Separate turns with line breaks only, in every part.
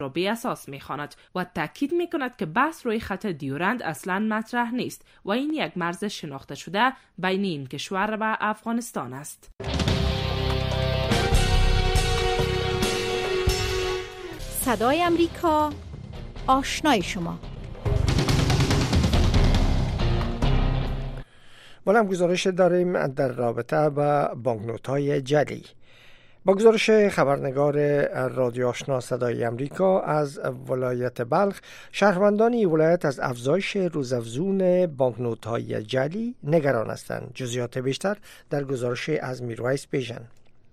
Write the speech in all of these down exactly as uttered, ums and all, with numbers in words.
را بی اساس می‌خواند و تاکید می‌کند که بحث روی خط دیورند اصلاً مطرح نیست و این یک مرز شناخته شده بین این کشور و افغانستان است.
صدای امریکا، آشنای شما.
ما هم گزارش داریم در رابطه با بانکنوت‌های جعلی. با گزارش خبرنگار رادیو آشنا صدای امریکا از ولایت بلخ، شهروندان این ولایت از افزایش روزافزون بانکنوت‌های جعلی نگران هستند. جزئیات بیشتر در گزارش از میرویس بیژن.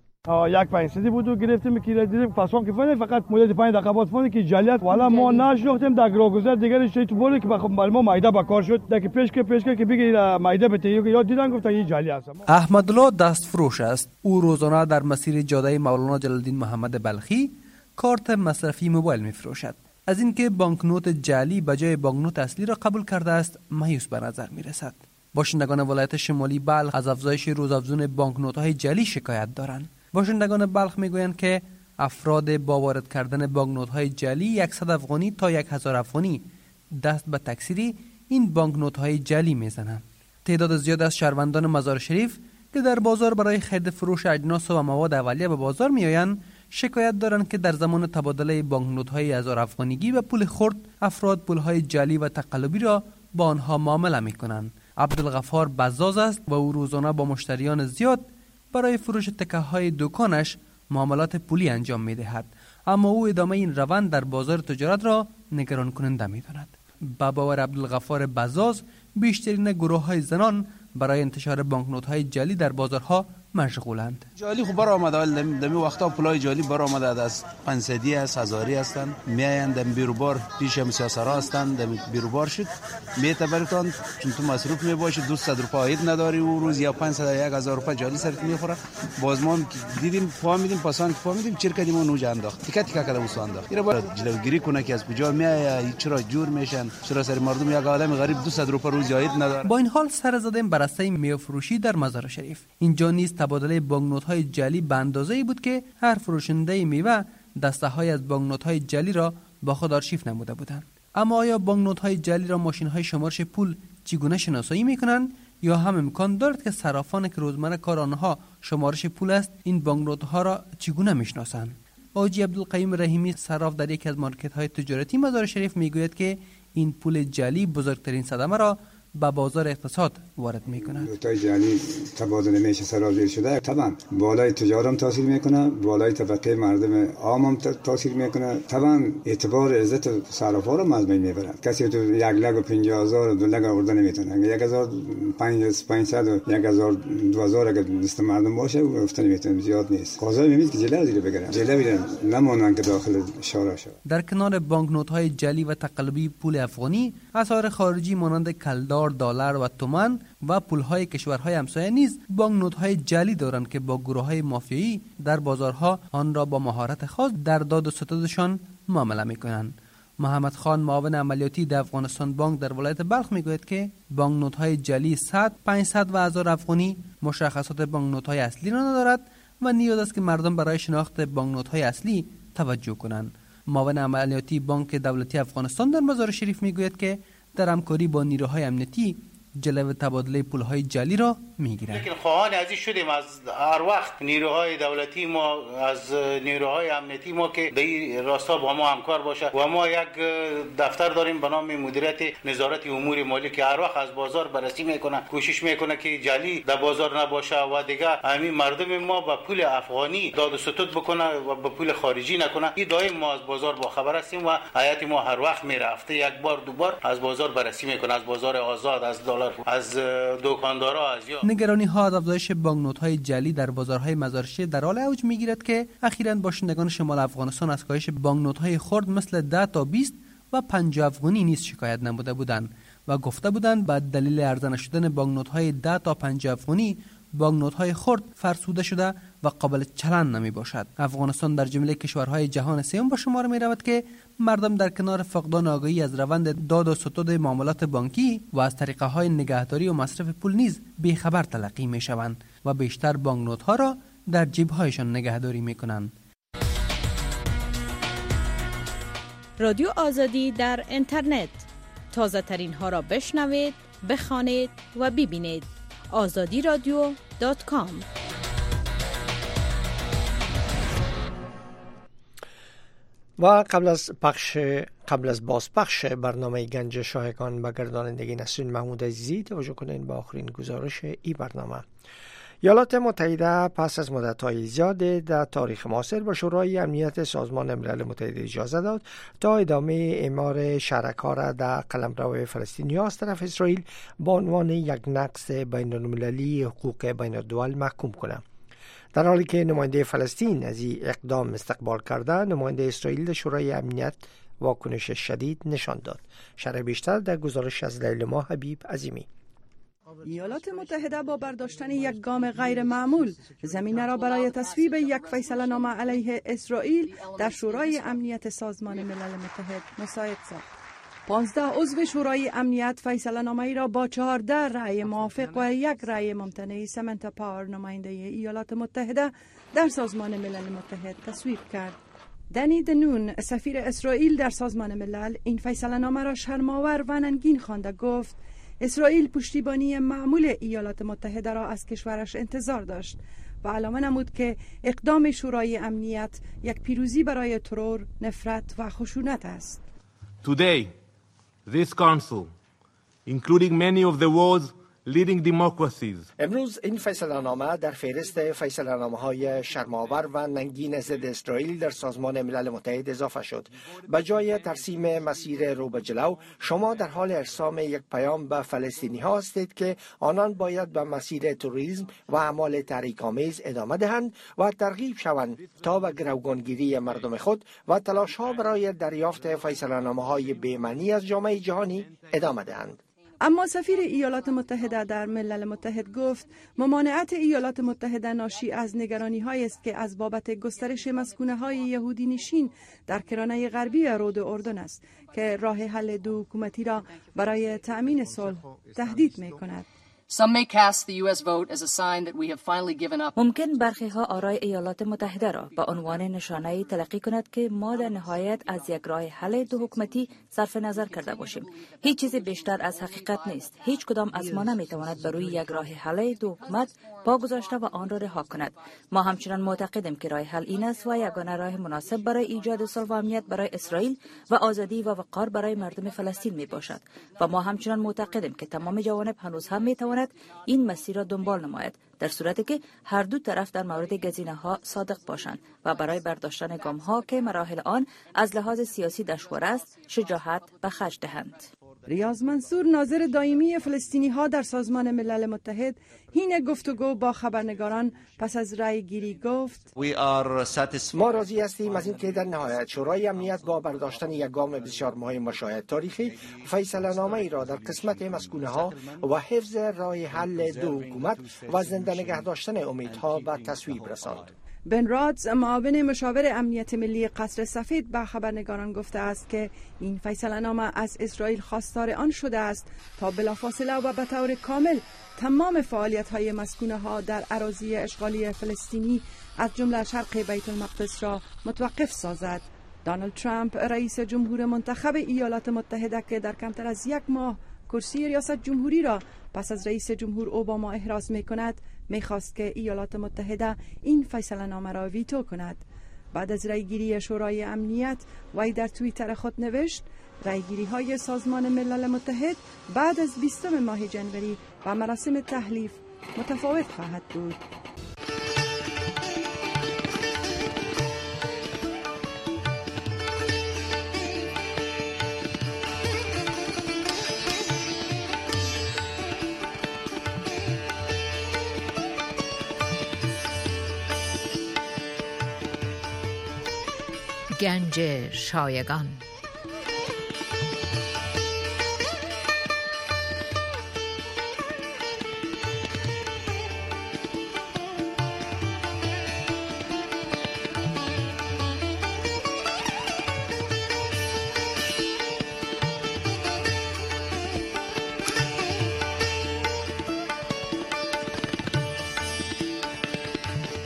یک پنجصدی بود و گرفتیم که دیدیم فسان که فنی فقط مدت پنج دقیقه بعد فنی که جلیت والا ما نشناختیم در گروگذر دیگه چه تو بوله که بخوام ما مایده با کار شد که پیش که پیش که بگه مایده بته یاد دیدن گفتن این جلی است.
احمدالله دستفروش است. او روزانه در مسیر جاده مولانا جلال الدین محمد بلخی کارت مصرفی موبایل میفروشد. از اینکه بانکنوت جعلی بجای بانکنوت اصلی را قبول کرده است مایوس به نظر میرسد. باشندگان ولایت شمالی بلخ از افزایش روزافزون بانکنوت‌های جعلی شکایت دارند. باشندگان بلخ میگویند که افراد با وارد کردن بانکنوت‌های جعلی صد افغانی تا هزار افغانی دست به تکثیر این بانکنوت‌های جعلی میزنند. تعداد زیاد از شهروندان مزار شریف که در بازار برای خرید فروش اجناس و مواد اولیه به بازار میآیند شکایت دارند که در زمان تبادله بانکنوت‌های هزار افغانیگی و پول خرد افراد پول‌های جعلی و تقلبی را با آنها معامله می‌کنند. عبدالغفار بزاز است و او روزانه با مشتریان زیاد برای فروش تکه‌های دکانش معاملات پولی انجام می‌دهد، اما او ادامه این روند در بازار تجارت را نگران کننده می‌داند. با باور عبدالغفار بزاز بیشترین گروه‌های زنان برای انتشار بانکنوت‌های جعلی در بازارها مشغولند.
جعلی خب بر آمده ولی دمی وقتا پولای جعلی بر آمده از پنجصدی است، هزاری هستند، میآیند دم بیروبار پیش هم سیاسرا هستند، دم بیروبار شد میتبرتان چون تو مصروف میباشی دویست روپیه عید نداری و روز یا پانصد هزار روپیه جعلی سرت میخوره. باز ما دیدیم پا میدیم پاسان که پا میدیم چرکدیم و نوج انداخت تیکه تیکه کردم وسو انداخت. اینا باید جلوگیری کنه که از کجا میآید، چرا جور میشن، چرا سر مردم یک آدم غریب دویست روپیه روز عید نداره.
با این حال سر زدیم بر اساس میوه فروشی در مزار شریف. اینجا نیز تبادله بانکنوت‌های جعلی به اندازه‌ای بود که هر فروشنده میوه دسته‌های از بانکنوت‌های جعلی را با خود آرشیو نموده بودند. اما آیا بانکنوت‌های جعلی را ماشین‌های شمارش پول چگونه شناسایی می‌کنند یا هم امکان دارد که صرافان که روزمره کار آنها شمارش پول است این بانکنوت‌ها را چگونه می‌شناسند؟ حاجی عبدالقیوم رحیمی صراف در یکی از مارکت‌های تجارتی مزار شریف می‌گوید که این پول جعلی بزرگترین صدمه را با بازار اقتصاد وارد میکنه.
نوتای جعلی تبادله میشه سرازیر شده، طبعا بالای تجارم تاثیر میکنه، بالای طبقه مردم عام هم تاثیر میکنه، طبعا اعتبار عزت صرافا رو از بین میبره. کسی تو یک لگ و پنجاه هزار دو لگ آورده نمیتونه. اگه یک هزار پانصد و یک هزار دو هزار اگه دست مردم باشه گفتن میتونه زیاد نیست. قاضی میگه که جلوه زیر بگیرن، جلوه بگیرن نمونن که داخل شورا شد.
در کنار بانکنوت های جعلی و تقلبی پول افغانی، اسعار خارجی مانند کلدار، دلار و تومان و پولهای کشورهای همسایه نیز بانکنوت‌های جعلی دارند که با گروه‌های مافیایی در بازارها آن را با مهارت خاص در داد و ستدشان معامله می‌کنند. محمد خان معاون عملیاتی در افغانستان بانک در ولایت بلخ میگوید که بانکنوت‌های جعلی صد، پانصد و هزار افغانی مشخصات بانکنوت‌های اصلی را ندارد و نیاز است که مردم برای شناخت بانکنوت‌های اصلی توجه کنند. معاون عملیاتی بانک دولتی افغانستان در مزار شریف میگوید که در همکاری با نیروهای امنیتی جلوه تبادله پولهای جعلی را میگیرند.
لیکن خواهان ازی شدیم از هر وقت نیروهای دولتی ما، از نیروهای امنیتی ما که به این راستا با ما همکار باشه و ما یک دفتر داریم به نام مدیریت نظارت امور مالی که هر وقت از بازار بررسی میکنه، کوشش میکنه که جعلی در بازار نباشه و دیگه همین مردم ما با پول افغانی داد و ستد بکنه و با پول خارجی نکنه. این دائم ما از بازار با خبر هستیم و هیئت ما هر وقت میرفته یک بار دو بار از بازار بررسی میکنه، از بازار آزاد، از دلار، از دکاندارا. از یا
نگرانی ها از افزایش بانکنوت‌های جعلی در بازارهای مزار شریف در حال اوج میگیرد که اخیراً باشندگان شمال افغانستان از کاهش بانکنوت‌های خرد مثل ده تا بیست و پنجاه افغانی نیز شکایت نموده بودند و گفته بودند به دلیل ارزان شدن بانکنوت‌های ده تا پنجاه افغانی بانکنوت‌های خرد فرسوده شده و قابل چلن نمی باشد. افغانستان در جمله کشورهای جهان سوم به شمار می رود که مردم در کنار فقدان آگاهی از روند داد و ستد معاملات بانکی و از طریقه‌های نگهداری و مصرف پول نیز بیخبر تلقی می شوند و بیشتر بانکنوت‌ها را در جیب‌هایشان نگهداری می کنند.
رادیو آزادی در اینترنت. تازه ترین ها را بشنوید، بخوانید و ببینید. آزادی رادیو دات کام.
و قبل از پخش قبل از بازپخش برنامه گنج شاهکان به گردانندگی نسرین محمود عزیزی توجه کنین با آخرین گزارش ای برنامه. ایالات متحده پس از مدت‌های زیاد در تاریخ معاصر به شورای امنیت سازمان ملل متحد اجازه داد تا ادامه اعمار شهرک‌ها را در قلمرو فلسطینی‌ها از طرف اسرائیل با عنوان یک نقض بین‌المللی حقوق بین الدول محکوم کند. در حالی که نماینده فلسطین از این اقدام استقبال کرده، نماینده اسرائیل در شورای امنیت واکنش شدید نشان داد. شرح بیشتر در گزارش از لیلا حبیب عظیمی.
ایالات متحده با برداشتن یک گام غیر معمول زمینه را برای تصویب یک فیصله نامه علیه اسرائیل در شورای امنیت سازمان ملل متحد مساعد ساخت. پانزده عضو شورای امنیت فیصله نامه ای را با چهارده رأی موافق و یک رأی ممتنع سمنتا پاور نماینده ایالات متحده در سازمان ملل متحد تصویب کرد. دنی دنون سفیر اسرائیل در سازمان ملل این فیصله نامه را شرم‌آور و ننگین خوانده گفت اسرائیل پشتیبانی معمول ایالات متحده را از کشورش انتظار داشت و علامه نمود که اقدام شورای امنیت یک پیروزی برای ترور، نفرت و خشونت است.
Today, this council, including many of the world's leading democracies.
امروز این فیصله نامه در فهرست فیصله نامه های شرم‌آور و ننگین ضد اسرائیل در سازمان ملل متحد اضافه شد. به جای ترسیم مسیر رو به جلو، شما در حال ارسام یک پیام به فلسطینی ها هستید که آنان باید به مسیر تروریسم و اعمال تحریک‌آمیز ادامه دهند و ترغیب شوند تا به گروگانگیری مردم خود و تلاش ها برای دریافت فیصله نامه های بی‌معنی از جامعه جهانی ادامه دهند.
اما سفیر ایالات متحده در ملل متحد گفت ممانعت ایالات متحده ناشی از نگرانی هایی است که از بابت گسترش مسکونه های یهودی نشین در کرانه غربی رود اردن است که راه حل دو حکومتی را برای تأمین صلح تهدید می کند.
Some may cast the U S vote as a sign that we have finally given up.
ممکن برخی ها آرای ایالات متحده را به عنوان نشانه تلقی کند که ما در نهایت از یک راه حل دو حکومتی صرف نظر کرده باشیم. هیچ چیز بیشتر از حقیقت نیست. هیچ کدام از ما نمیتواند بر روی یک راه حل دو حکومت پا گذاشته و آن را رها کند. ما همچنان معتقدیم که راه حل این است و یگانه راه مناسب برای ایجاد صلح و امنیت برای اسرائیل و آزادی و وقار برای مردم فلسطین می باشد. و ما همچنان معتقدیم که تمام جوانب هنوز هم می تواند این مسیر را دنبال نماید در صورتی که هر دو طرف در مورد گزینه ها صادق باشند و برای برداشتن گام ها که مراحل آن از لحاظ سیاسی دشوار است شجاعت به خرج دهند.
ریاض منصور ناظر دائمی فلسطینی ها در سازمان ملل متحد حین گفتگو با خبرنگاران پس از رأی گیری گفت
ما راضی هستیم از اینکه در نهایت شورای امنیت با برداشتن یک گام بسیار مهم و شاید تاریخی فیصله نامه ای را در قسمت مسکونه ها و حفظ راه حل دو حکومت و زنده نگه داشتن امیدها به تصویب رساند.
بن رادز معاون مشاور امنیت ملی قصر سفید به خبرنگاران گفته است که این فیصله نامه از اسرائیل خواستار آن شده است تا بلافاصله و به طور کامل تمام فعالیت های مسکونه ها در اراضی اشغالی فلسطینی از جمله شرق بیت المقدس را متوقف سازد. دونالد ترامپ رئیس جمهور منتخب ایالات متحده که در کمتر از یک ماه کرسی ریاست جمهوری را پس از رئیس جمهور اوباما احراز می کند میخواست که ایالات متحده این فیصله نامه را ویتو کند. بعد از رأیگیری شورای امنیت وی در توییتر خود نوشت رأیگیری های سازمان ملل متحد بعد از بیستم ماه جنوری و مراسم تحلیف متفاوت خواهد بود.
گنج شایگان.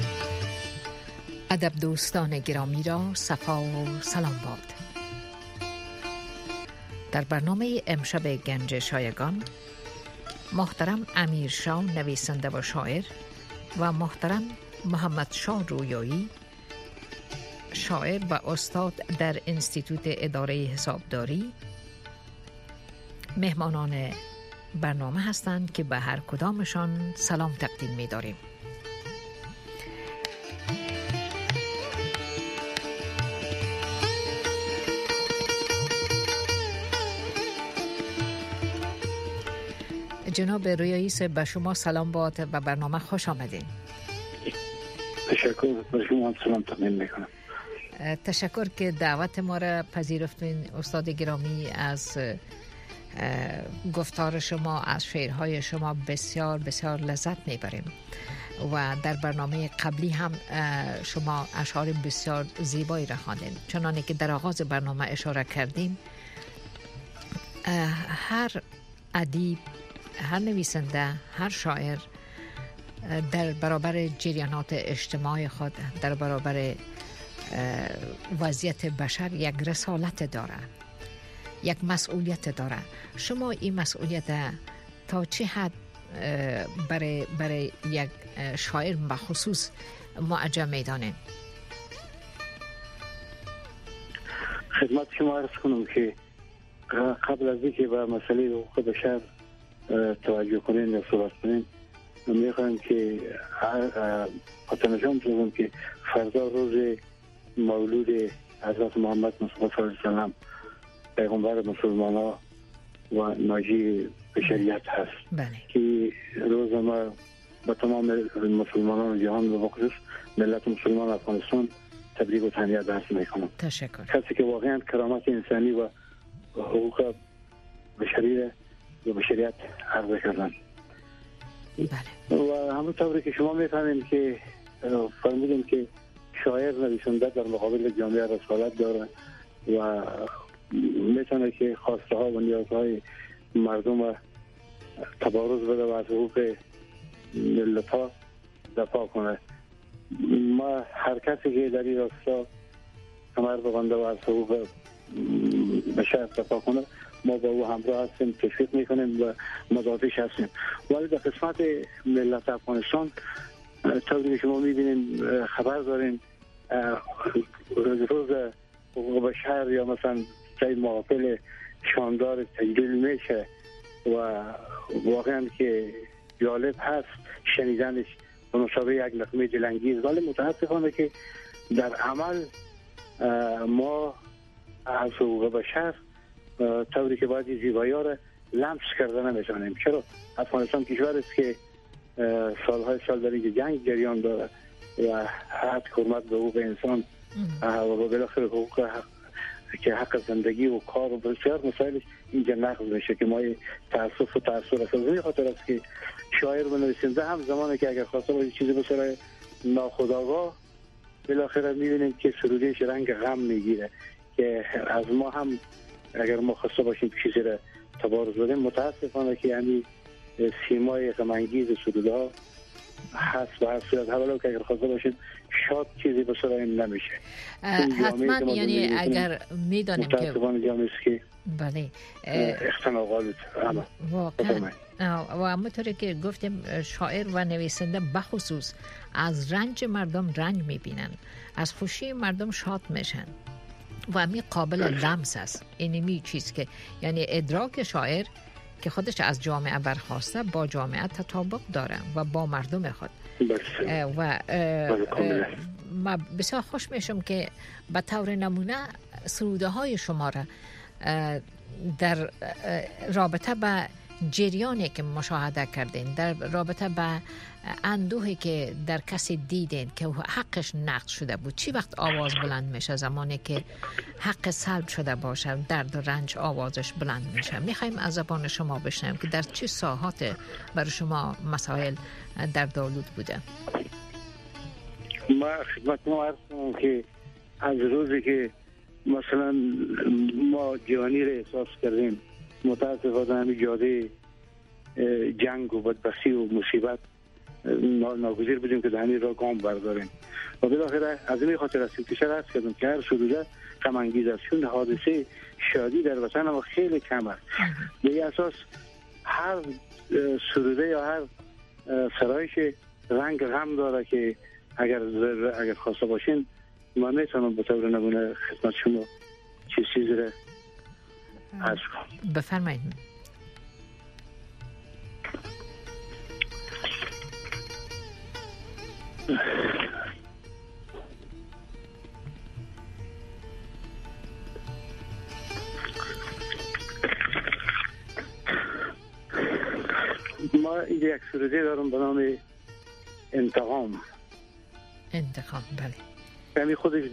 ادب دوستان گرامی را صفا و سلام باد. در برنامه امشب گنج شایگان محترم امیر شاه نویسنده و شاعر و محترم محمد شاه رویایی شاعر و استاد در انستیتوت اداره حسابداری مهمانان برنامه هستند که به هر کدامشان سلام تقدیم می داریم. جناب رویایی صاحب به شما سلام باد و برنامه خوش آمدین.
تشکر به شما سلام تقدیم میکنم.
تشکر که دعوت ما را پذیرفتین استاد گرامی. از گفتار شما، از شعرهای شما بسیار بسیار لذت میبریم و در برنامه قبلی هم شما اشعار بسیار زیبایی را خواندین. چنانه که در آغاز برنامه اشاره کردیم، هر ادیب، هر نویسنده، هر شاعر در برابر جریانات اجتماعی خود، در برابر وضعیت بشر یک رسالت داره، یک مسئولیت داره. شما این مسئولیت تا چه حد برای برای یک شاعر بخصوص معجم میدانید؟
خدمت شما عرض کنم که قبل از اینکه به مسئله حقوق بشر توجه کنین یا صحبت کنین، میخوایم که خاطرنشان بزنم که فردا روز مولود حضرت محمد مصطفی صلی الله علیه وسلم پیغمبر مسلمان ها و ناجی بشریت هست.
بله.
که روز ما به تمام مسلمانان جهان و بخصوص ملت مسلمان افغانستان تبریک و تهنیت درس میکنم.
تشکر.
کسی که واقعا کرامت انسانی و حقوق بشری و بشریت عرضه کردن.
بله.
و همونطوری که شما میفهمید که فرمودیم که شاعر نویسنده در مقابل جامعه رسالت داره و میتونه که خواسته ها و نیازهای مردم تبارز بده و از حقوق ملت ها دفاع کنه. ما هر کسی که در این راستا کمر ببنده و از حقوق بشر دفاع کنه، ما با او همراه هستیم، تشویق میکنیم و مدافعش هستیم. ولی در قسمت ملت افغانستان طوری که شما میبینید خبر دارین روز حقوق بشر یا مثلا جای محافل شاندار تجلیل میشه و واقعا که جالب هست شنیدنش به مشابه یک نغمه دلانگیز. ولی متاسفانه که در عمل ما از حقوق بشر طوری که باید زیبایی ها را لمس کرده نمیتونیم. چرا؟ افغانستان کشور است که سالهای سال در اینجا جنگ جریان داره و حد حرمت به حقوق انسان و بالاخره حقوق حق که حق زندگی و کار و بسیار مسائلش اینجا نقض میشه که ما تاسف و تاثیر است. از خاطر است که شاعر و نویسنده هم زمانی که اگر خواسته باشه چیزی بسره ناخودآگاه بالاخره میبینیم که سرودیش رنگ غم میگیره که از ما هم اگر ما خواسته باشیم چیزی را تبارز بدیم متاسفانه که یعنی سیمای غمانگیز سرودها هست و هست صورت حوالا که اگر خواسته باشیم شاد چیزی به سرای نمیشه.
حتما یعنی اگر میدانیم که
متاسفانه جامعه است که
بله
اختناقالت
واقعا و همونطوری که گفتیم شاعر و نویسنده بخصوص از رنج مردم رنج میبینن، از خوشی مردم شاد میشن و همین قابل لمس است. اینمی چیز که یعنی ادراک شاعر که خودش از جامعه برخواسته با جامعه تطابق داره و با مردم خود و ما بسیار خوش میشم که به طور نمونه سروده های شما را در رابطه به جریانی که مشاهده کردین، در رابطه به اندوهی که در کسی دیدین که حقش نقض شده بود، چی وقت آواز بلند میشه؟ زمانی که حق سلب شده باشه درد و رنج آوازش بلند میشه. میخوایم از زبان شما بشنویم که در چه ساحات برای شما مسائل دردآلود بوده.
ما خدمت ما عرض کنم که از روزی که مثلا ما جوانی را احساس کردیم متاسفانه همین جاده جنگ و بدبختی و مصیبت ناگزیر بودیم که دهنی را گام برداریم و بالاخره از این خاطر هستیم که شرح کردم که هر سروده غم انگیز است، چون حادثه شادی در وطن ما خیلی کم است. به این اساس هر سروده یا هر سرایش رنگ غم داره که اگر اگر خواسته باشین من میتونم به طور نمونه خدمت شما چیز چیزی را عرض کنم.
بفرمایید.
ما اینجا یک سروده دارم به نام انتقام.
انتقام بله.
یعنی خودش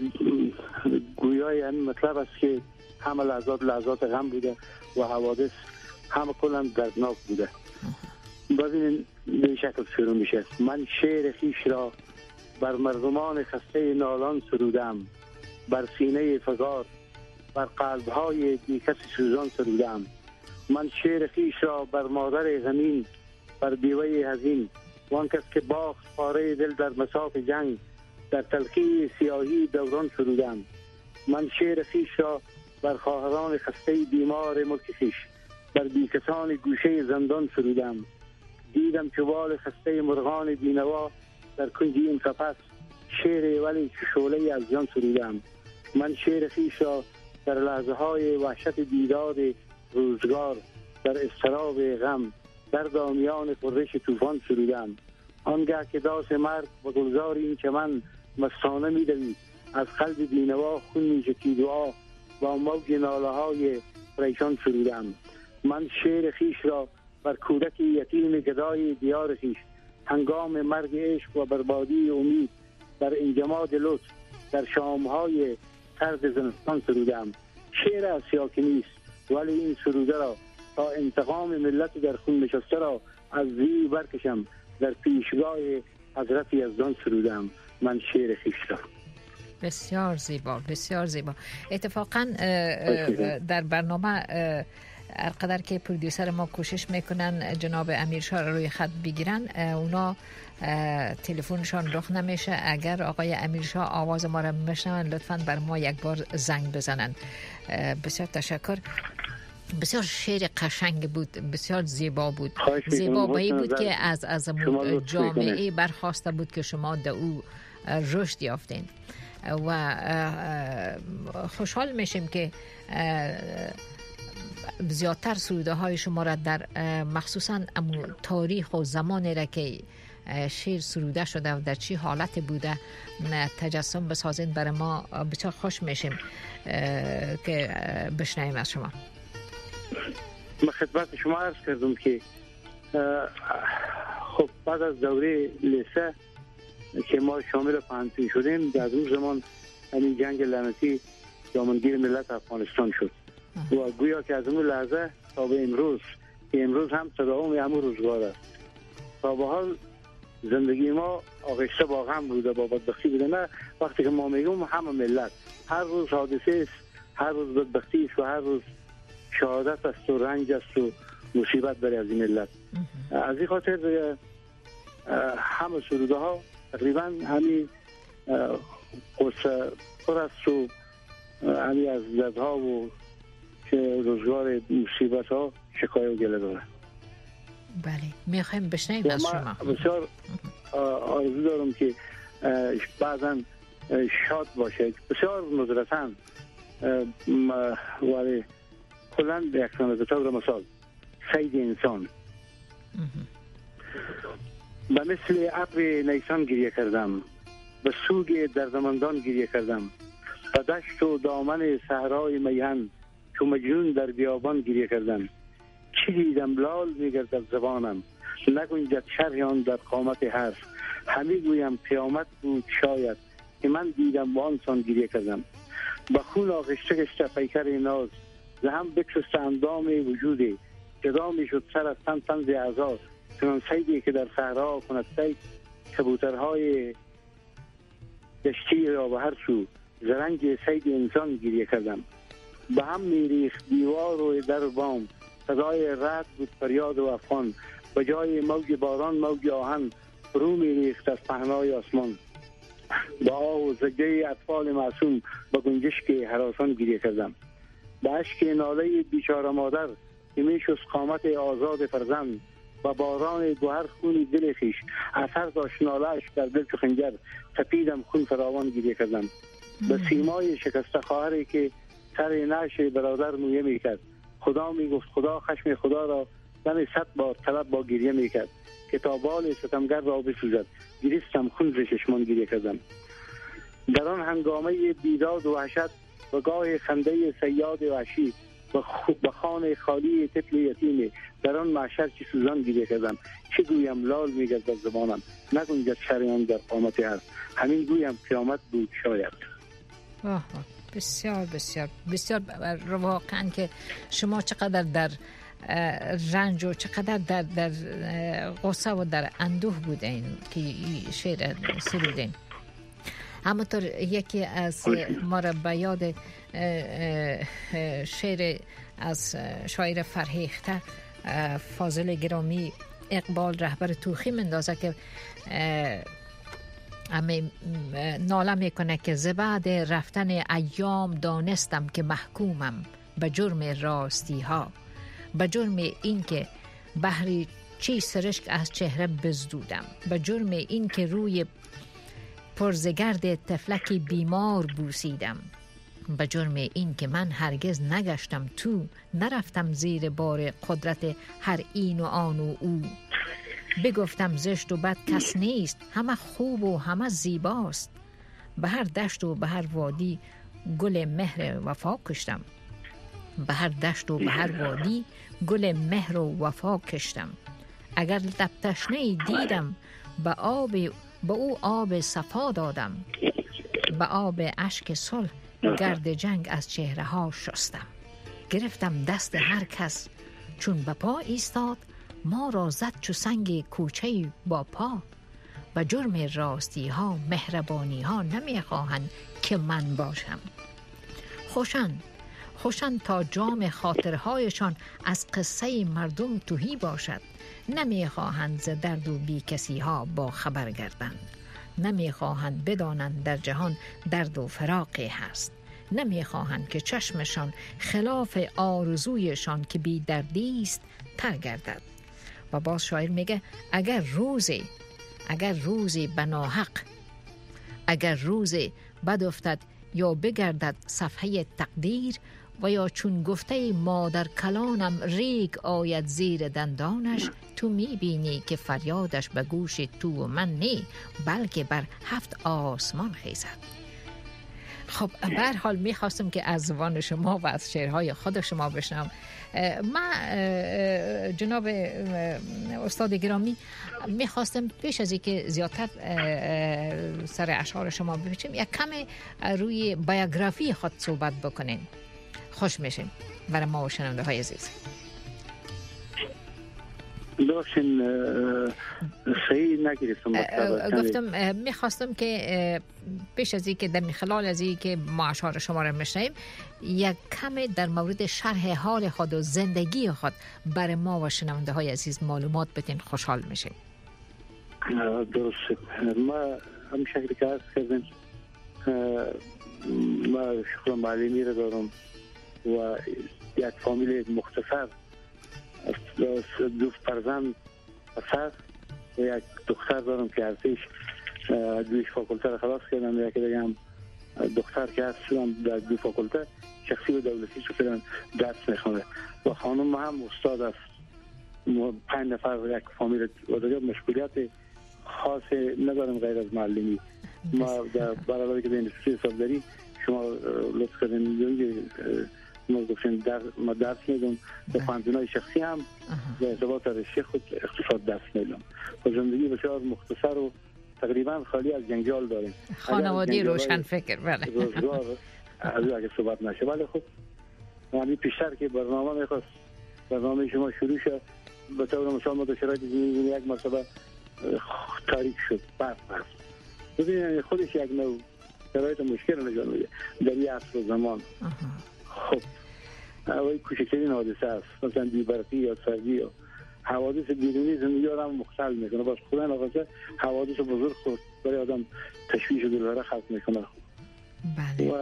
گویای یعنی مطلب است که همه لحظات لحظات غم بوده و حوادث همه کلا دردناک بوده. ببینید به شکل شروع میشه. من شعر خویش را بر مردمان خسته نالان سرودم، بر سینه فگار، بر قلب‌های بیکس سوزان سرودم. من شعر خویش را بر مادر زمین، بر بیوه حزین، وان کس که باخت پاره دل در مساف جنگ، در تلخی سیاهی دوران سرودم. من شعر خویش را بر خواهران خسته بیمار ملک خویش، بر بیکسان گوشه زندان سرودم. دیدم چوبال خسته مرغان بینوا در کنج این قفس، شعر ولی شعله از جان سرودم. من شعر خویش را در لحظه های وحشت دیدار روزگار، در اضطراب غم، در دامیان قرش طوفان سرودم. آنگاه که داس مرگ و گلزار این چمن مستانه می‌دوید، از قلب بینوا خون می‌چکید و آه با موج ناله های پریشان سرودم. من شعر خویش را بر کودک یتیم گدای دیار خویش، هنگام مرگ عشق و بربادی امید، در انجماد لطف، در شامهای سرد زمستان سرودم. شعر از سیاکی نیست، ولی این سروده را تا انتقام ملت در خون نشسته را از زیر برکشم، در پیشگاه حضرت یزدان سرودم. من شعر خویش را.
بسیار زیبا، بسیار زیبا. اتفاقا در برنامه هرقدر که پرودیوسر ما کوشش میکنن جناب امیرشاه روی خط بگیرن، اونا تلفنشان رخ نمیشه. اگر آقای امیرشاه آواز ما را میشنون لطفاً بر ما یک بار زنگ بزنن. بسیار تشکر. بسیار شعر قشنگ بود، بسیار زیبا بود. زیبا بایی بود که از از جامعه برخواسته بود که شما در او رشد یافتین و خوشحال میشیم که زیادتر سروده های شما را در مخصوصا تاریخ و زمانی را که شعر سروده شده و در چی حالت بوده تجسم بسازین. برای ما بسیار خوش میشیم که بشنویم از شما.
من خدمت شما عرض کردم که خب بعد از دوره لیسه که ما شامل پانزده شدیم، در اون زمان همین جنگ لعنتی دامنگیر ملت افغانستان شد و گویا که از اون لحظه تا به امروز که امروز هم تداوم همون روزگار است، تا به حال زندگی ما آغشته با غم بوده، با بدبختی بوده. نه وقتی که ما میگم همه ملت هر روز حادثه است، هر روز بدبختی است و هر روز شهادت است و رنج است و مصیبت برای از این ملت. از این خاطر همه سروده ها تقریبا همین قصه پر است و همین از دردها و که روزگار مصیبت ها شکایه و گله داره.
بله میخوایم بشنویم از شما.
بسیار آرزو دارم که بعضا شاد باشه، بسیار مدرسن ولی کلن به یک سانه بطور مثال سید انسان به مثل ابر نیسان گریه کردم، به سوگ دردمندان گریه کردم، به دشت و دامن صحرای میهن چو مجنون در بیابان گریه کردم. چی دیدم لال میگردد زبانم، نگنجد شرح آن در قامت حرف. همی گویم قیامت بود شاید که من دیدم و آن سان گریه کردم. به خون آغشته گشته پیکر ناز، ز هم بکشست اندام وجودی، جدا میشد سر از تن تن ز اعضا. چنان صیدی که در صحرا کند صید، کبوترهای دشتی را به هر سو، ز رنج صید انسان گریه کردم. به هم میریخت دیوار و در بام، صدای رعد بود فریاد و افغان. به جای موج باران موج آهن فرو میریخت از پهنای آسمان. با آه و زجه اطفال معصوم با گنجشک هراسان گریه کردم. به اشک ناله بیچاره مادر که میشست قامت آزاد فرزند و باران گوهر خون دل خیش اثر داشت ناله‌اش در دل چو خنجر تپیدم خون فراوان گریه کردم. به سیمای شکسته خواهری که سر نعش برادر مویه میکرد خدا میگفت خدا خشم خدا را دم صد بار طلب با گریه میکرد که تا بال ستمگر را بسوزد گریستم خون ز چشمان گریه کردم. در آن هنگامه بیداد و وحشت و گاه خنده صیاد وحشی و خانه خالی طفل یتیم در آن محشر چه سوزان گریه کردم. چه گویم لال میگرد در زبانم نگنجد شریان در قامت هست همین گویم قیامت بود شاید.
آه بسیار بسیار بسیار واقعا که شما چقدر در رنج و چقدر در در غصه و در اندوه بودین که شعر سرودین. همونطور یکی از ما را به یاد شعر از شاعر فرهیخته فاضل گرامی اقبال رهبر توخی مندازه که امی ناله میکنه که زبعد رفتن ایام دانستم که محکومم به جرم راستی ها، به جرم این که بحری چی سرشک از چهره بزدودم، به جرم این که روی پرزگرد تفلکی بیمار بوسیدم، به جرم این که من هرگز نگشتم تو، نرفتم زیر بار قدرت هر این و آن و او. بگفتم زشت و بد کس نیست، همه خوب و همه زیباست. به هر دشت و به هر وادی گل مهر وفا کشتم، به هر دشت و به هر وادی گل مهر و وفا کشتم. اگر لب تشنه دیدم به آب به او آب صفا دادم، به آب اشک صلح گرد جنگ از چهره ها شستم. گرفتم دست هر کس چون به پا ایستاد، ما را زد چو سنگ کوچه با پا. و جرم راستی ها مهربانی ها نمی خواهند که من باشم. خوشن خوشن تا جام خاطرهایشان از قصه مردم تهی باشد. نمی خواهند ز درد و بی کسی ها با خبر گردند. نمی خواهند بدانند در جهان درد و فراقی هست. نمی خواهند که چشمشان خلاف آرزویشان که بی دردی است تر گردد. و باز شاعر میگه اگر روزی اگر روزی بناحق اگر روزی بد افتد یا بگردد صفحه تقدیر، و یا چون گفته مادر کلانم ریگ آید زیر دندانش، تو میبینی که فریادش به گوش تو و من نی بلکه بر هفت آسمان خیزد. خب به هر حال میخواستم که از زبان شما و از شعرهای خود شما بشنوم. ما جناب استاد گرامی میخواستم پیش از اینکه زیادتر سر اشعار شما بپیچیم یک کم روی بیوگرافی خود صحبت بکنین، خوش میشیم برای ما و شنونده های عزیز.
داشتین صحیح نگرفتم.
گفتم میخواستم که پیش از این که در خلال از این که ما اشعار شما را میشنیم یک کم در مورد شرح حال خود و زندگی خود برای ما و شنونده های عزیز معلومات بدین، خوشحال میشیم.
درست. ما هم شکلی که عرض کردیم ما شغل معلمی را دارم و یک فامیل مختصر دو فرزند پسر و یک دختر دارم که ارتش دویش فاکولته را خلاص کردم و یکی دیگه هم دختر که هست شدم در دو فاکولته شخصی و دولتی شدن درس میخونه و خانم هم استاد است. پنج نفر یک فامیل و دیگه مشغولیت خاص ندارم غیر از معلمی. ما در برابری که به انستیتوت حسابداری شما لطف کردین ما گفتیم در ما درس میدم به پانزونای شخصی هم به ارتباط رشته خود اقتصاد درس میدم و زندگی بسیار مختصر و تقریبا خالی از جنجال داریم.
خانوادی روشن فکر بله
روزگار از اگه صحبت نشه. ولی خب من پیشتر که برنامه میخواست برنامه شما شروع شد به طور مثال ما در شرایط زندگی یک مرتبه تاریک شد برف هست. ببینید خودش یک نوع شرایط مشکل نشان میده در این عصر و زمان. خب اولی کوچکترین حادثه است مثلا بی‌برقی یا سردی یا حوادث بیرونی زندگی آدم مختل میکنه. باز خدا نخواسته حوادث بزرگ خود برای آدم تشویش و دلهره خلق میکنه.
بله.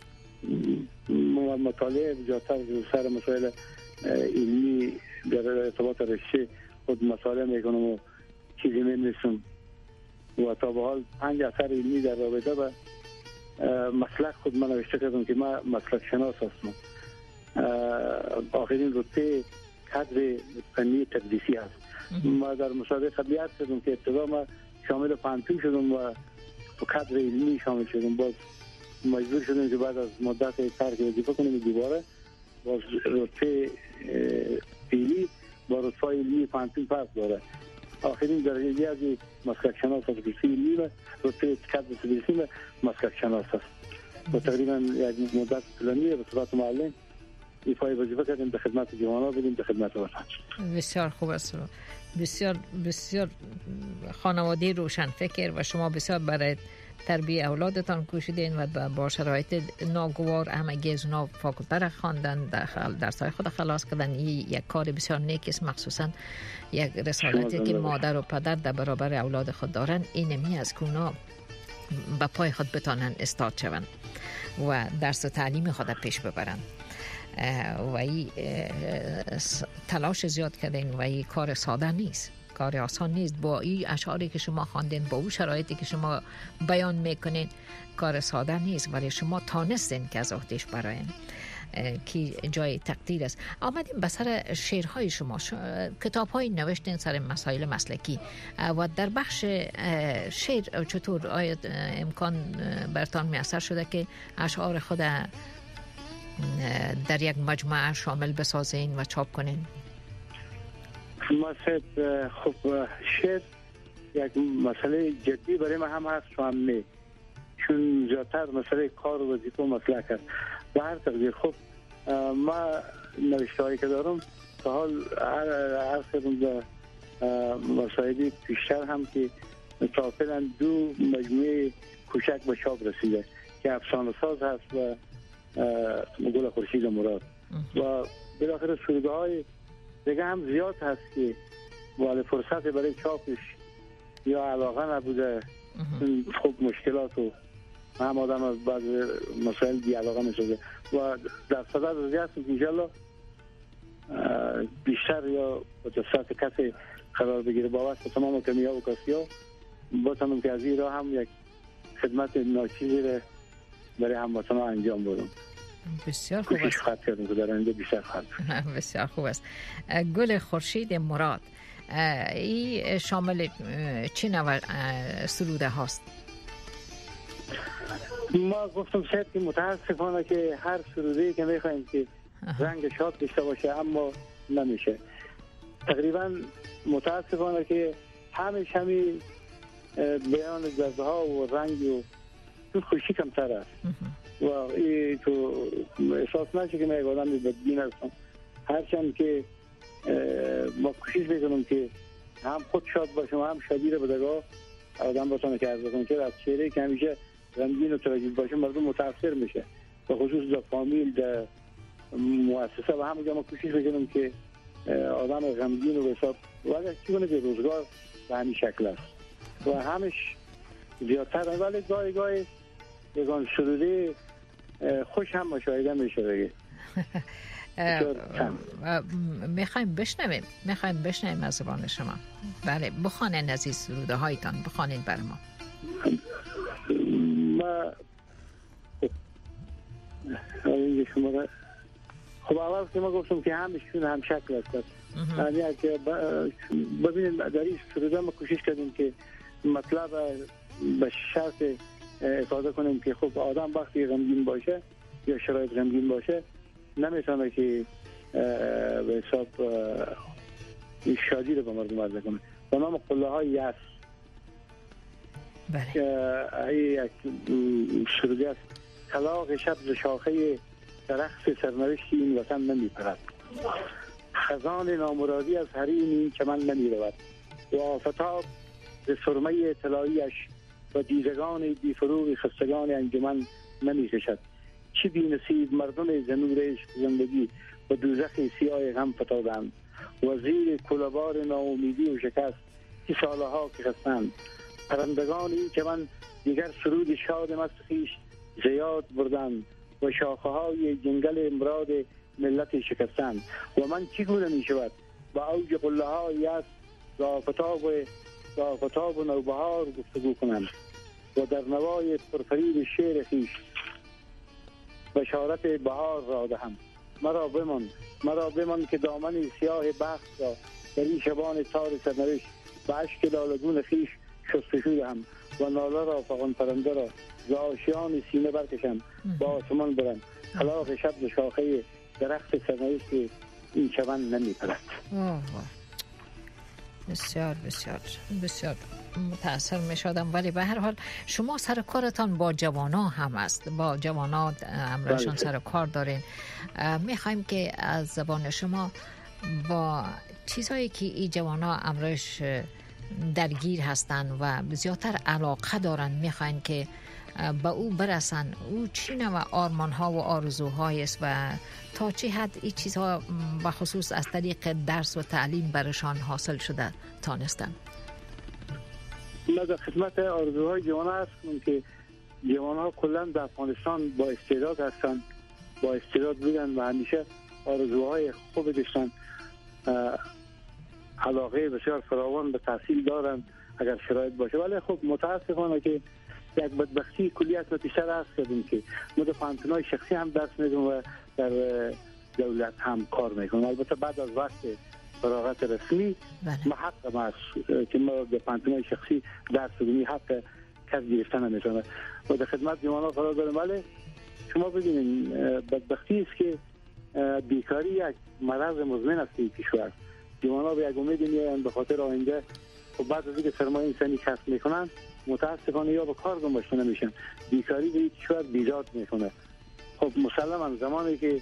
و مطالعه زیادتر سر مسائل علمی در ارتباط رشته خود مطالعه میکنم و چیزی نمی‌نویسم و تا به حال پنج اثر علمی در رابطه با مسلک خود من نوشته کردم که من مسلک شناس هستم. آخرین رتبه کادر فنی تدریسی هست. ما در مسابقه قبلی عرض کردم که ابتدا ما شامل پانتون شدم و کادر علمی شامل شدم، باز مجبور شدیم که بعد از مدت کار که وظیفه کنیم دوباره باز رتبه فعلی با رتبه علمی پانتون فرق داره. آخرین درجه از مسلک شناس از رتبه علمی و رتبه کادر تدریسی و مسلک شناس است. و تقریبا یک مدت طولانی به صورت معلم ایفای وظیفه کردیم، به خدمت جوانان بدیم، به خدمت وطن.
بسیار خوب است، بسیار بسیار خانواده روشن فکر و شما بسیار برای تربیت اولادتان کوشیدین و با شرایط ناگوار همگی از اونا فاکولته را خواندن، درس‌های خود خلاص کردن. این یک کار بسیار نیک است، مخصوصا یک رسالتی که مادر و پدر در برابر اولاد خود دارن، اینمی از که اونا به پای خود بتانن استاد شوند و درس و تعلیم خود پیش ببرن. و این تلاش زیاد کردین و این کار ساده نیست، کار آسان نیست. با این اشعاری که شما خواندین، با اون شرایطی که شما بیان میکنین، کار ساده نیست، ولی شما تانستین که از عهده‌اش براین که جای تقدیر است. آمدیم به سر شعرهای شما، کتاب‌های نوشتین سر مسائل مسلکی و در بخش شعر چطور آیا امکان برتان میسر شده که اشعار خود در یک مجموعه شامل بسازین و چاپ کنین؟
مثلا خب شعر یک مسئله جدی برای من هم هست و هم نه، چون زیادتر مسئله کار و وظیفه و مسلک است. و هر تقدیر خب ما نوشته هایی که دارم تا حال هر خیلی به مسائلی پیشتر هم که تا فعلا دو مجموعه کوچک به چاپ رسیده که افسانه ساز هست و گل خورشید مراد و بالاخره سروده های دیگه هم زیاد هست که ولی فرصت برای چاپش یا علاقه نبوده، خب مشکلات و هم آدم از بعض مسائل بی علاقه میشده و در صدر رضی هستم که انشالله بیشتر یا جسد کسی قرار بگیره با واسه تمام کمیا و کسی ها باتنم که از این راه هم یک خدمت ناچیزی رو برای هموطن ها انجام بدم.
بسیار خوب است.
خط کردم که در آینده بیشتر خط.
بسیار خوب است. گل خورشید مراد این شامل چه نوع سروده هاست؟
ما گفتم شاید که متاسفانه که هر سروده‌ای که میخوایم که رنگ شاد داشته باشه اما نمیشه. تقریبا متاسفانه که همیش همی بیان جذبه ها و رنگ و تو خوشی کمتر است و این تو احساس نشه که من یک آدم بدبین هستم، هرچند که ما کوشش میکنم که هم خود شاد باشم هم شادی رو بدگاه آدم باشم که عرض کنم که از چهره که همیشه غمگین و تراژیک باشه مردم متاثر میشه، به خصوص در فامیل در مؤسسه و همونجا ما کوشش میکنم که آدم غمگین و حساب ولی چی کنه که روزگار به همین شکل است و همش زیادتر، ولی گاهی گاهی یکان سروده خوش هم مشاهده میشه دیگه.
میخوایم بشنویم میخوایم بشنویم از زبان شما. بله بخوانین از این سروده هایتان، بخوانین بر ما.
ما اینجا شما را خب اول که ما گفتم که همشون هم شکل است، یعنی که ببینید در این سروده ما کوشش کردیم که مطلب به شرط افاده کنیم که خب آدم وقتی غمگین باشه یا شرایط غمگین باشه نمیتونه که به حساب شادی رو به مردم عرضه کنه. به نام قله های یأس این یک سروده است. کلاغ شب ز شاخه درخت سرنوشتی این وطن نمیپرد، خزان نامرادی از حریم چمن نمیرود و آفتاب ز سرمه طلایی‌اش و دیدگان بی فروغ خستگان انجمن نمیکشد. چی بی نصیب مردم زنور عشق زندگی و دوزخ سیاه غم فتادند و زیر کله‌بار ناامیدی و شکست که سالها که خستند پرندگان این چمن دیگر سرود شاد مست خویش زیاد بردند و شاخه های جنگل امراد ملت شکستند. و من چگونه می شود با اوج قله های است و آفتاب و آفتاب و نوبهار گفتگو کنم و در نوای پرفریب شعر خویش بشارت بهار را دهم. مرا بمان مرا بمان که دامن سیاه بخت را در این شبان تار سرنوشت به اشک لالگون خویش شستشو دهم و ناله را فغان پرنده را ز آشیان سینه برکشم با آسمان برم. خلاق شب ز شاخه درخت سرنوشت این چمن نمی پرد.
بسیار بسیار بسیار متاثر می شدم، ولی به هر حال شما سر کارتان با جوانا هم است، با جوانا امرشان سر کار دارین. می خواهیم که از زبان شما با چیزهایی که این جوانا امرش درگیر هستند و زیادتر علاقه دارن می خواهیم که با او برسن، او چی نوع آرمان ها و آرزوهای است و تا چه حد این چیزها بخصوص از طریق درس و تعلیم برشان حاصل شده تانستن؟
من در خدمت آرزوهای جوان هستم که جوان ها کلا در افغانستان با استعداد هستن، با استعداد بودن و همیشه آرزوهای خوب داشتن، علاقه بسیار فراوان به تحصیل دارن اگر شرایط باشه. ولی خب متاسفانه که یک بدبختی کلیت و پیشتر هست کردیم که ما در پانتونای شخصی هم درس میدیم و در دولت هم کار میکنم. البته بعد از وقت فراغت رسمی ما حق ما است که ما در پانتونای شخصی درس بدیم، حق کس گرفتن نمیتونه و در خدمت جوانان قرار داریم. ولی شما ببینید بدبختی است که بیکاری یک مرض مزمن است این کشور. جوانان به یک امید میآیند به خاطر آینده و بعد از اینکه سرمایه انسانی کسب میکنن متاسفانه یا به کار گماشته نمیشن. بیکاری به این کشور بیداد میکنه. خب مسلما زمانی که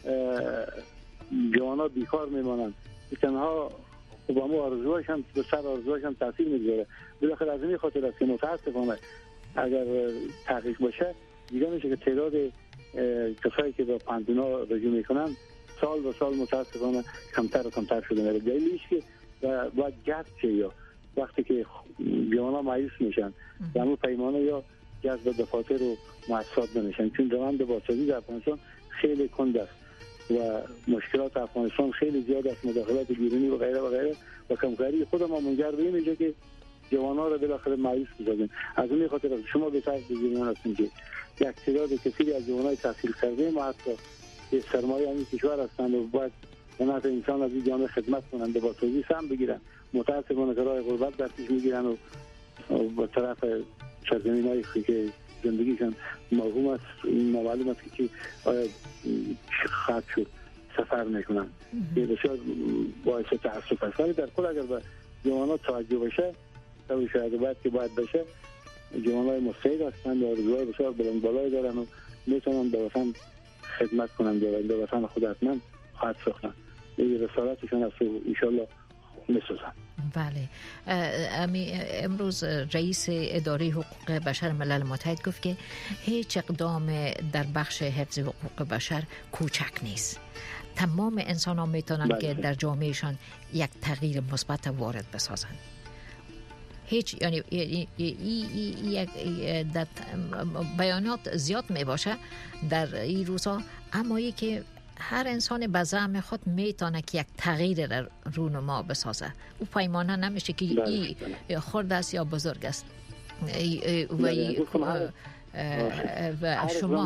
جوانا بیکار میمانند تنها خب همون آرزوهاشون به سر آرزوهاشون تاثیر میگذاره. بالاخره از این خاطر است که متاسفانه اگر تحقیق باشه دیگه میشه که تعداد کسایی که به پانتونا رجوع میکنن سال به سال متاسفانه کمتر و کمتر شده میره. دلیلش که باید جذب شه، یا وقتی که جوانا مایوس میشن و همون پیمانه یا جذب دفاتر و مؤسسات نمیشن، چون روند بازسازی در افغانستان خیلی کند است و مشکلات افغانستان خیلی زیاد است، مداخلات بیرونی و غیره و غیره و کمکاری خود ما منجر به این میشه که جوانا را بالاخره مایوس بسازیم. از اون خاطر شما بهتر بدونید هستین که یک تعداد کثیری از جوانای تحصیل کرده ما حتی سرمایه همین کشور هستند و باید به نفع انسان از این جامعه خدمت کنند، با توضیح سهم بگیرن. متاسفانه که راه غربت در پیش میگیرن و به طرف سرزمین‌های که زندگیشان موهوم است، معلوم است که آیا خط شد سفر میکنن. یه بسیار باعث تأسف است. ولی در کل اگر به جوانات توجه بشه تا شاید باید که باید بشه، جوانای مستعد هستند و آرزوهای بسیار بلند بالای دارن و میتونن به وطن خدمت کنن، به وطن خود حتما خواهد ساختن. این رسالتشون است و انشالله میسازن.
بله. امی امروز رئیس اداره حقوق بشر ملل متحد گفت که هیچ اقدام در بخش حفظ حقوق بشر کوچک نیست. تمام انسان ها میتونن بله. که در جامعهشان یک تغییر مثبت وارد بسازن. هیچ یعنی یک در بیانات زیاد می باشه در این روزها، اما ای که هر انسان به زعم خود میتونه که یک تغییر در رونما بسازه. او پیمانه نمیشه که ای خرد است یا بزرگ است. و ای و شما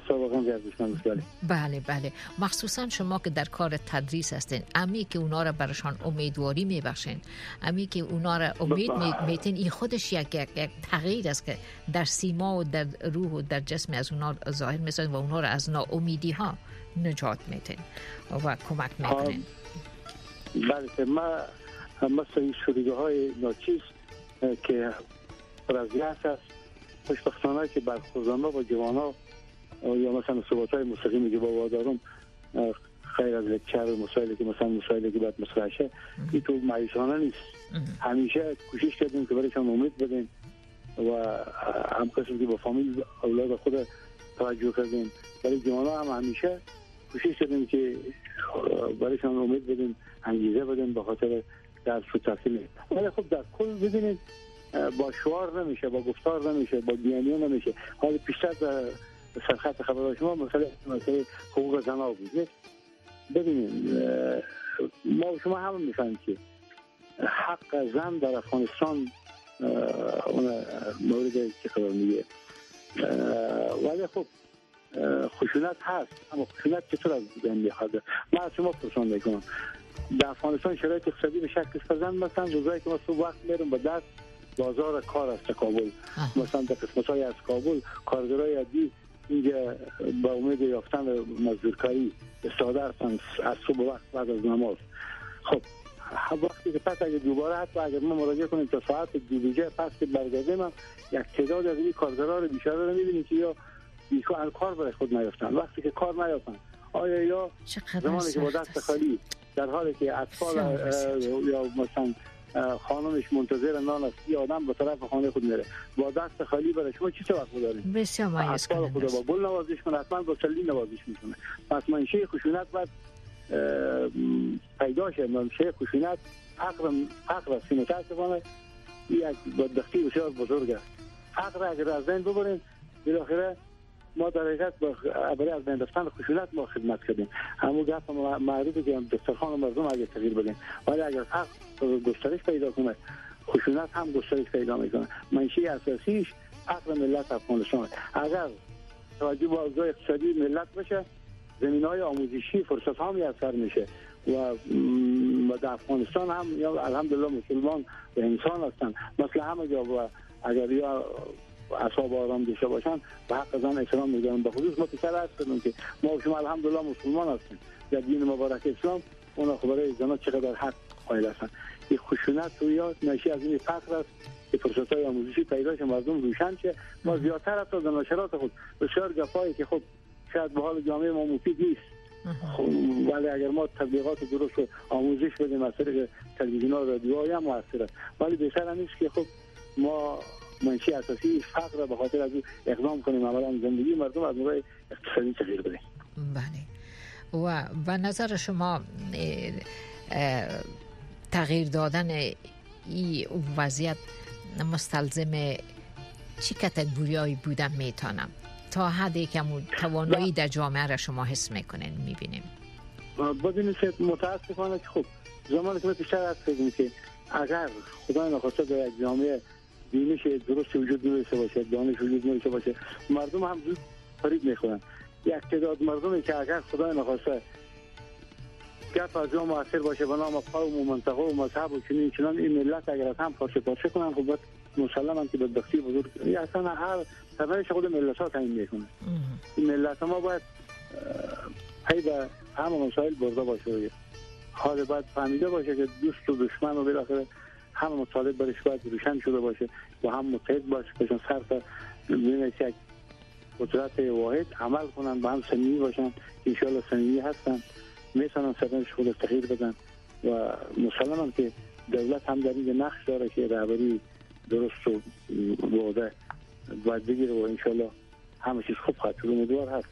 بله بله مخصوصا شما که در کار تدریس هستین، امی که اونا را برشان امیدواری میبخشین، امی که اونا را امید میتین، این خودش یک یک تغییر است که در سیما و در روح و در جسم از اونا ظاهر میسازین و اونا را از ناامیدی ها نجات میتین و کمک میکنین.
بله، ما مثل این شریده های ناچیز که پر از یأس است، خوشبختانه که برخوردانه با جوانا یا مثلا صحبت‌های مستقیمی که با وادارم خیر از لکچر و مسائلی که مثلا مسائلی که باید مطرح شه این تو مایوسانه نیست. همیشه کوشش کردیم که برایشان امید بدیم و هم قسم که با فامیل اولاد خود توجه کردیم، برای جوانا هم همیشه کوشش کردیم که برایشان امید بدیم، انگیزه بدیم به خاطر درس و تحصیل. ولی خب در کل ببینید با شعار نمیشه، با گفتار نمیشه، با بیانیه نمیشه. حالا پیشتر سرخط خبرهای شما مثلا مسئله حقوق زن‌ها بود. ببینید ما و شما هم میفهمیم که حق زن در افغانستان اون موردی که قرار میگه، ولی خب خشونت هست، اما خشونت چطور از بین میاد؟ من از شما پرسان میکنم در افغانستان شرایط اقتصادی به شکل پسند مثلا روزایی که ما صبح وقت میرم با دست بازار کار است کابل، مثلا در قسمت‌های از کابل کارگرای عادی اینجا با امید یافتن مزدورکاری استفاده هستن از صبح وقت بعد از نماز. خب وقتی که پس اگه دوباره حتی اگر ما مراجعه کنیم تا ساعت دو دیگه پس که برگردیم هم یک تعداد از این کارگرها رو بیچاره رو می‌بینیم که یا بیکار کار برای خود نیافتن. وقتی که کار نیافتن آیا یا زمانی که با دست خالی در حالی که اطفال یا مثلا خانمش منتظر نان است یا آدم به طرف خانه خود میره با دست خالی برای شما چی توقع داریم؟
بسیار مایوس کننده
خدا با بل نوازش کنه، حتما با سلی نوازش میکنه. پس منشه خشونت باید پیدا شه. منشه خشونت فقر فقر است که متاسفانه یک بدبختی بسیار بزرگ است. فقر اگر از بین ببریم بالاخره ما در حقیقت برای از بین رفتن خشونت ما خدمت کردیم. همون گپ معروفه که دسترخوان مردم اگه تغییر بدیم، ولی اگر حق گسترش پیدا کنه خشونت هم گسترش پیدا میکنه. منشه اساسیش فقر ملت افغانستان. اگر توجه به اوضاع اقتصادی ملت بشه زمینهای آموزشی فرصت ها میسر میشه و در افغانستان هم یا الحمدلله مسلمان و انسان هستن مثل همه جا و اگر یا اصحاب آرام دیشه باشن به حق زن احترام میگن. به خصوص ما پیشتر عرض کردم که ما و شما الحمدلله مسلمان هستیم در دین مبارک اسلام، اونا خبره زنان چقدر حق قائل هستن. این خشونت و یا ناشی از این فقر است که فرصت‌های آموزشی پیدا شه، مردم روشن شه. ما زیادتر حتی در نشرات خود بسیار گپایی که خب شاید به حال جامعه ما مفید نیست، ولی اگر ما تبلیغات درست و آموزش بدیم از طریق تلویزیون و رادیوهای هم موثره، ولی بهتر هم نیست که خب ما منشی اساسی فقر به خاطر از اقدام کنیم عملا زندگی مردم از نوع اقتصادی تغییر بده.
بله. و به نظر شما تغییر دادن این وضعیت مستلزم چی کاتگوریایی بودن میتونم تا حدی که توانایی در جامعه را شما حس میکنین میبینیم؟
ببینید متاسفانه که خب زمانی که پیشتر از کردیم که اگر خدا نخواسته در یک جامعه دینش درست وجود نداشته باشه، دانش وجود نداشته باشه، مردم هم زود فریب میخورن. یک تعداد مردمی که اگر خدا نخواسته گپ از اون مؤثر باشه به نام قوم و منطقه و مذهب و چنین چنان این ملت اگر از هم پاشه پاشه کنن خب مسلماً که بدبختی بزرگ اصلا هر سرنوشت خود ملت ها تعیین میکنه. این ملت ما باید پی به همه مسائل برده باشه، حال باید فهمیده باشه که دوست و دشمن و بالاخره همه مطالب برش باید روشن شده باشه و هم متحد باشه که سر تا ببینید یک قدرت واحد عمل کنن با هم صمیمی باشن. انشاءالله صمیمی هستن میتونن سرنوشت خود تغییر بدن و مسلماً که دولت هم در این نقش داره که رهبری درست و واضح باید بگیره و انشاءالله همه چیز خوب خواهد شد. امیدوار هست.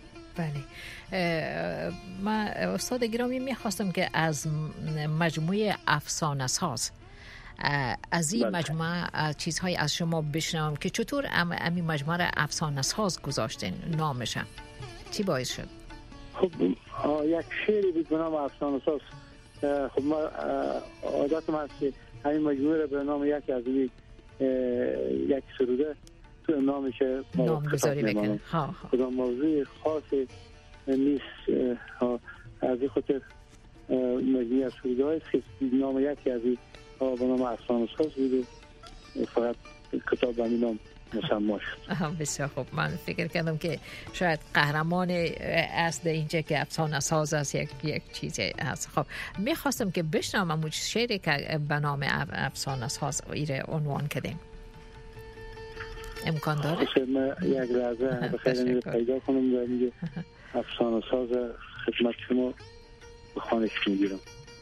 بله. من استاد گرامی میخواستم که از مجموعه افسانه ساز از این مجموعه چیزهای از شما بشنوم که چطور امی مجموعه افسانه ساز گذاشتین نامشم چی باعث شد؟
خب یک شعری بود به نام افسانه ساز. خب ما عادت ما هست که همین مجموعه را به نام یکی از این یک سروده تو نامشه
نام گذاری بکنه.
خدا موضوع خاصی نیست از این خاطر مجموعه از سروده هایست که نام یکی از این به نام افسانه ساز بود فقط کتاب به همین نام مسمى شد.
بسیار خوب. من فکر کردم که شاید قهرمان اصل اینجا که افسانه ساز است یک یک چیزی هست. خب میخواستم که بشنوم اون شعری که به نام افسانه ساز ایره عنوان کردیم. امکان داره؟
من یک لحظه بخیر پیدا کنم و میگه افسانه ساز خدمت شما به خانش میگیرم.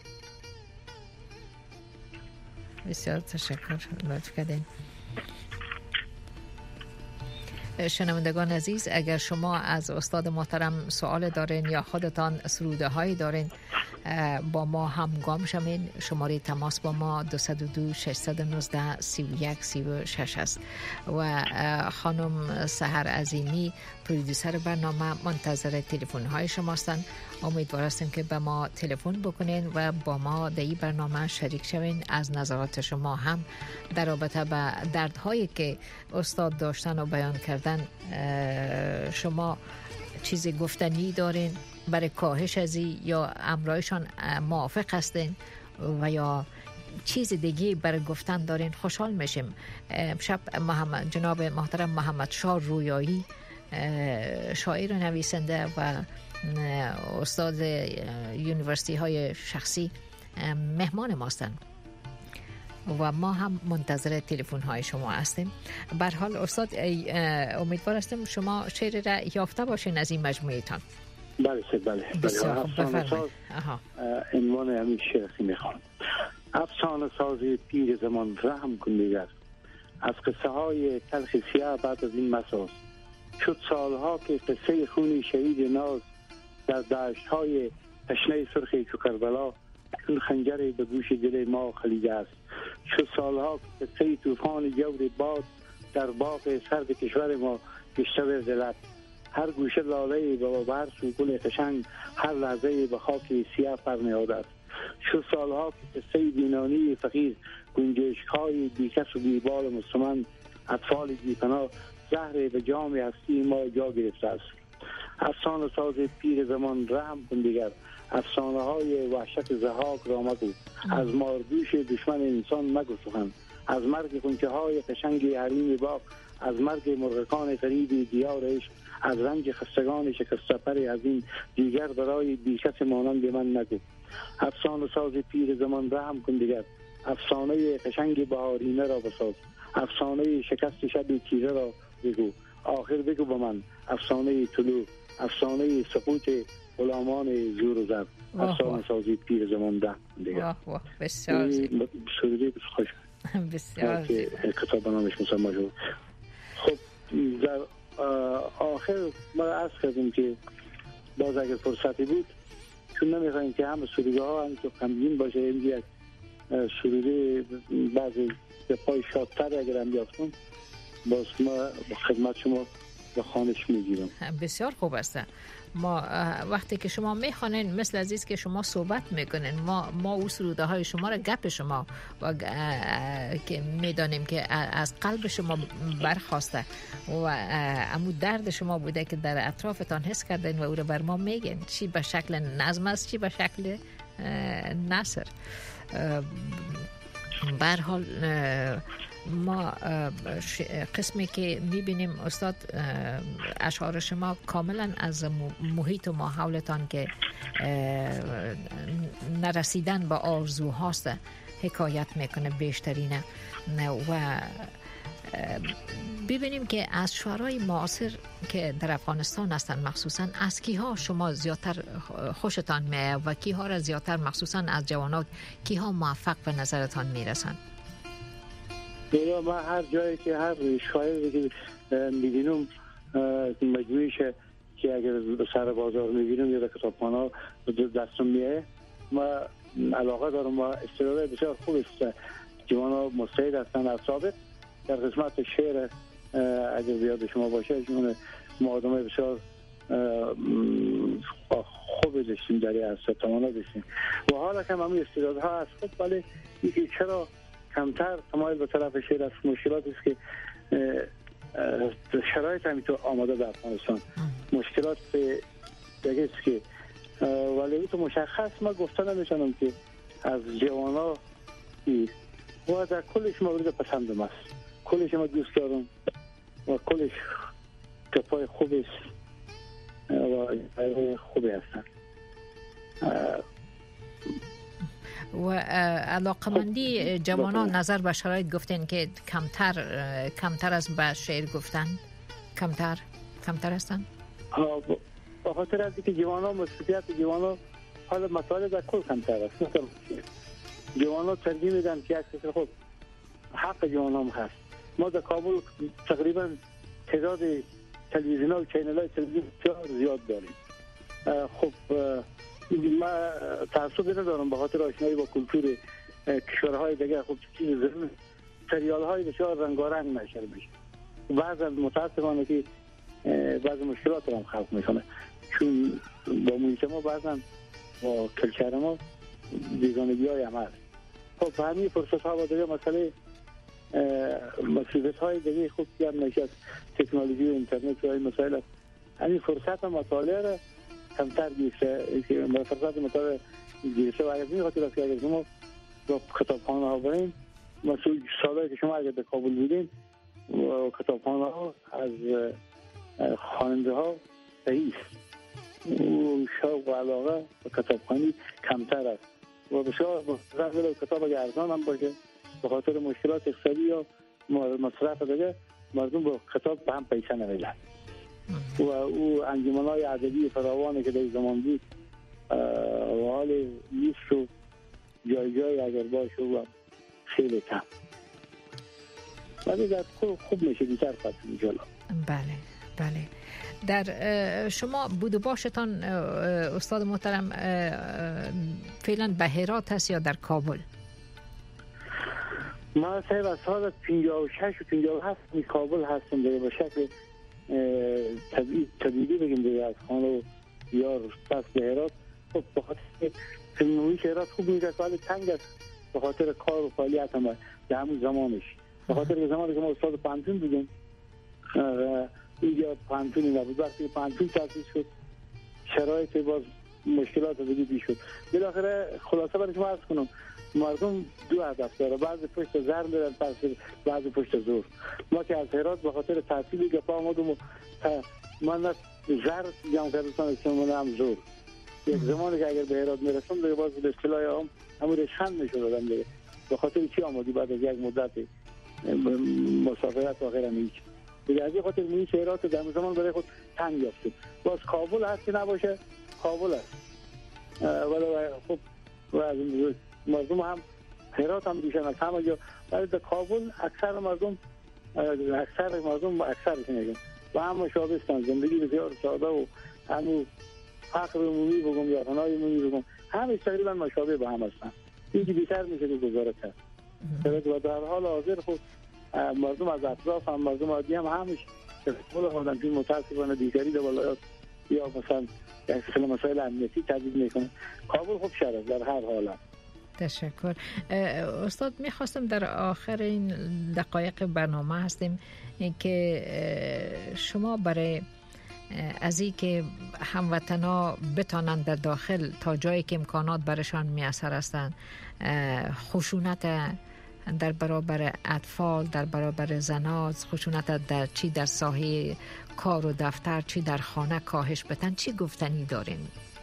بسیار تشکر، لطف کردین. شنوندگان عزیز، اگر شما از استاد محترم سوال دارین یا خودتان سروده هایی دارین با ما همگام شوین. شماره تماس با ما دو صفر دو شش یک نه سه یک سه شش است و خانم سحر عظیمی پرودوسر برنامه منتظر تلفن های شما هستند. امیدوار هستیم که به ما تلفن بکنین و با ما در این برنامه شریک شوین، از نظرات شما هم در رابطه به دردهایی که استاد داشتن و بیان کردن شما چیزی گفتنی دارین برای کاهش ازی یا امرایشان موافق هستین و یا چیز دیگه برای گفتن دارین، خوشحال میشیم. شب محمد جناب محترم محمد شاه رویایی، شاعر و نویسنده و استاد یونیورسیتی های شخصی مهمان ما هستند و ما هم منتظر تلفن های شما هستیم. به هر حال استاد امیدوار هستیم شما شعر را یافته باشین از این مجموعه تان.
بله بله
بسیار
بله.
بفرمایید.
عنوان همین شعر میخوام. افسانه سازی پیر زمان رحم کن دیگر، از قصه های تلخ سیاه بعد از این مساز. شد سالها که قصه خونی شهید ناز در دشت های تشنه سرخی که کربلا چون خنجری به گوش دل ما خلیده است. شد سالها که قصه طوفان جور باد در باغ سرد کشور ما گشته به ذلت. هر گوشه لاله و هر سو گل قشنگ، هر لحظه به خاک سیاه پر نهاده است. شد سالها که قصه بینانی فقیر، گنجشک‌های بیکس و بیبال مستمند، اطفال بی‌پناه، زهر به جام هستی ما جا گرفته است. افسانه ساز پیر زمان رحم کن دیگر، افسانه های وحشت ضحاک را مگو. از ماردوش دشمن انسان مگو سخن، از مرگ غنچه های قشنگ حریم باغ، از مرگ مرغکان غریب دیار عشق، از رنج خستگان شکسته پر از این دیگر برای بیکس مانند من نگو. افسانه ساز پیر زمان رحم کن دیگر، افسانه قشنگ بهارینه را بساز، افسانه شکست شب تیره را بگو. آخر بگو با من افسانه طلوع، افسانه سقوط غلامان زور و زر. افسانه سازی پیر زمان رحم کن دیگر.
واه واه بسیار زیبا.
سروده خوش
بسیار زیبا.
کتاب نامش مسمى شد. خب در آخر ما عرض کردیم که باز اگر فرصتی بود، چون نمیخوایم که همه سروده ها هم که غمگین باشه، این یک سروده بعضی به پای شادتر اگر هم بیافتون، باز ما خدمت شما به خوانش میگیرم.
بسیار خوب است. ما وقتی که شما میخوانین مثل عزیز که شما صحبت میکنین، ما ما او سروده های شما را گپ شما و که میدانیم که از قلب شما برخواسته و امو درد شما بوده که در اطرافتان حس کردین و او را بر ما میگین، چی به شکل نظم است چی به شکل نثر. به هر حال ما قسمی که میبینیم استاد اشعار شما کاملا از محیط و ماحولتان که نرسیدن به آرزوهاست حکایت میکنه بیشترینه و ببینیم که از شعرهای معاصر که در افغانستان هستند مخصوصا از کیها شما زیادتر خوشتان میاد و کیها را زیادتر مخصوصا از جوانات کیها موفق به نظرتان میرسن؟
یا ما هر جایی که هر شاعری که میبینم مجموعیش که اگر سر بازار میبینم یا در کتابخانه دستم میه، ما علاقه دارم و استعداد بسیار خوب است. جوانا مستعد هستن از سابق در قسمت شعر اگر بیاد شما باشه، چون ما آدمای بسیار خوب داشتیم در از تمانا داشتیم و حالا که همه استعدادها هست خود، ولی اینکه چرا کمتر تمایل به طرف شعر است. مشکلات است که شرایط همینطور آماده در افغانستان، مشکلات دیگه است که ولی تو مشخص ما گفته نمیشنم که از جوانا و در کلش مورد پسندم است، کلش ما دوست دارم و کلش کپای خوب است و خوبی هستن
و علاقمندی جوانان نظر به شرایط گفتین که کمتر کمتر از به شعر گفتن کمتر کمتر هستن.
به خاطر از اینکه جوانان مسئولیت جوانان حالا مسائل در کل کمتر است. جوانان ترجیح میدن که اکثر خود حق جوانان هست. ما در کابل تقریبا تعداد تلویزیون ها و چینل های تلویزیون زیاد داریم. خب من تعصبی ندارم به خاطر آشنایی با کلتور کشورهای دیگه. خب چیز ضرور سریال های بسیار رنگارنگ نشر میشه. بعض از متاسفانه که بعض مشکلات رو هم خلق میکنه، چون با محیط ما بعضا با کلچر ما بیگانگی های هم هست. خب همین فرصت ها با دیگه مسئله مسئولیت های دیگه خوب هم نشه از تکنولوژی و اینترنت و این مسائل هست. همین فرصت مطالعه را کمتر گیرسه، فرصت مطالعه گیرسه و اگر این خاطر است که اگر شما با کتابخانه ها برین، مسئول سالهایی که شما اگر در کابل بودین و کتابخانه ها از خواننده ها صحیح و شوق و علاقه به کتابخانی کمتر است و بسیار بسیار کتاب اگر ارزان هم باشه به خاطر مشکلات اقتصادی یا مصرف دیگه مردم با کتاب به هم پیسه نمیدن و او انجمن‌های ادبی فراوانی که در زمان بود و حال نیست و جای جای اگر باشه و خیلی کم، ولی در خوب میشه بیشتر فتیم جلو.
بله بله. در شما بود و باشتان استاد محترم فعلا به هرات هست یا در کابل؟
ما صاحب از سال پنجاه و شش و پنجاه و هفت می کابل هستم دیگه به شکل طبیعی بگیم دیگه از خانه و یار پس به هرات. خب به خاطر فیلمویش هرات خوب میگه ولی تنگ است به خاطر کار و فعالیت هم در همون زمانش، به خاطر که زمانی که ما استاد پانتون بودیم اینجا پانتونی نبود. وقتی پانتون تاسیس شد شرایط باز مشکلات دیگه پیش شد. بالاخره خلاصه برای شما عرض کنم مردم دو هدف داره، بعضی پشت زر میرن پس بعضی پشت زور. ما که از هرات به خاطر تحصیلی که پا آمدم و من نه زر جمع کردم استعمال هم زور. یک زمانی که اگر به هرات میرسم دیگه باز به اصطلاح هم همون رشخند میشدم دیگه به خاطر چی آمدی بعد از یک مدت مسافرت و غیره هیچ دیگه از این خاطر میشه هرات در زمان برای خود تنگ یافتیم. باز کابل هست که نباشه کابل هست ولی خب و از این مردم هم هرات هم دیشن از همه جا، ولی در کابل اکثر مردم اکثر مردم اکثرشون میگن و هم مشابهستن، زندگی بسیار ساده و همون فقر عمومی بگم یا غنای عمومی بگم همه تقریبا مشابه به هم هستن. این که بیشتر میشه که گزاره کرد و در حال حاضر خود مردم از اطراف هم مردم عادی هم همش کل خودم که متاسفانه دیگری در ولایات یا مثلا اصلا مسائل امنیتی تدید میکنه. کابل خوب شده در هر حالت.
تشکر استاد. میخواستم در آخر این دقایق برنامه هستیم که شما برای از این که هموطنا بتانند در داخل تا جایی که امکانات برشان میسر هستند خشونت در برابر اطفال، در برابر زنات، خشونت در چی در ساحه کار و دفتر چی در خانه کاهش بدن، چی گفتنی دارین؟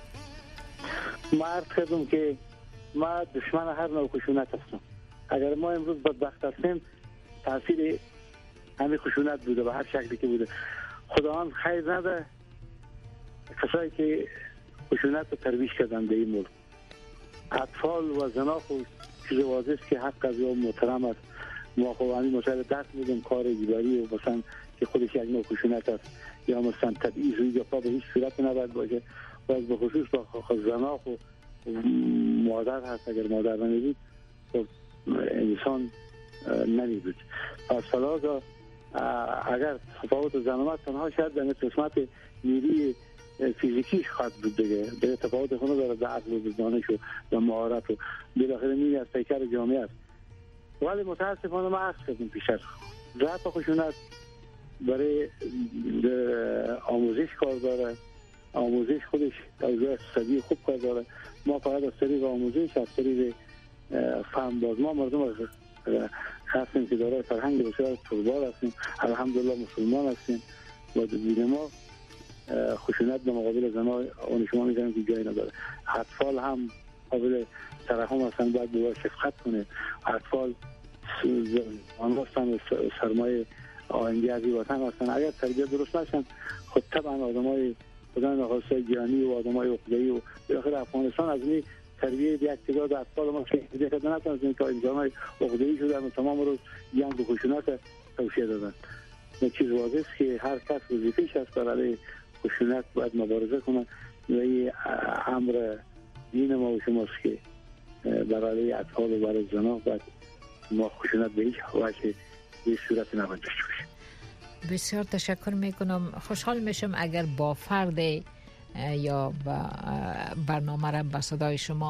مرد کردم که ما دشمن هر نوع خشونت هستم. اگر ما امروز بدبخت هستیم تاثیر همین خشونت بوده به هر شکلی که بوده. خداوند خیر نده کسایی که خشونت رو ترویج کردن به این ملک. اطفال و زنا خود چیز واضح است که حق از یا محترم است. ما خب همین مسائل دست میدیم کار دیگری و مثلا که خودش یک نوع خشونت است یا مثلا تبعیض روی جفا به هیچ صورت نباید باشه. و از به خصوص با زنا خب مادر هست، اگر مادر نمیدید خب انسان نمیدید. پس فلازا اگر تفاوت زنامت تنها شاید در قسمت نیروی فیزیکیش خواهد بود دیگه، به تفاوت خونه داره در عقل و دانش و در مهارت و بالاخره نیروی از پیکر جامعه است. ولی متاسفانه ما عرض کردیم پیش از ضعف خشونت برای آموزش کار داره، آموزش خودش اوضاع اقتصادی خوب کار داره. ما فقط از طریق آموزش از طریق فهم باز ما مردم هستیم که داره فرهنگ بسیار پربار هستیم، الحمدلله مسلمان هستیم و دین ما خشونت به مقابل زنان اون شما میگن که جایی نداره. اطفال هم قابل ترحم هستن، باید به شفقت کنه. اطفال آنهاستن سرمایه آینده از وطن هستن. اگر تربیت درست نشن خود طبعا آدم های خدای نخواسته گیانی و آدم های عقده‌ای و بالاخره افغانستان از این تربیه یک تعداد اطفال ما شکل داده نتونستن که انسان های عقده‌ای شدن و تمام روز جنگ و خشونت توصیه دادن. این چیز واضح است که هر کس وظیفه‌اش است برای خشونت باید مبارزه کنه و این امر دین ما و شماست که برای اطفال و برای زنان باید ما خشونت به هیچ وجه به صورت نباید داشته باشیم.
بسیار تشکر میکنم. خوشحال میشم اگر با فرد یا با برنامه را به صدای شما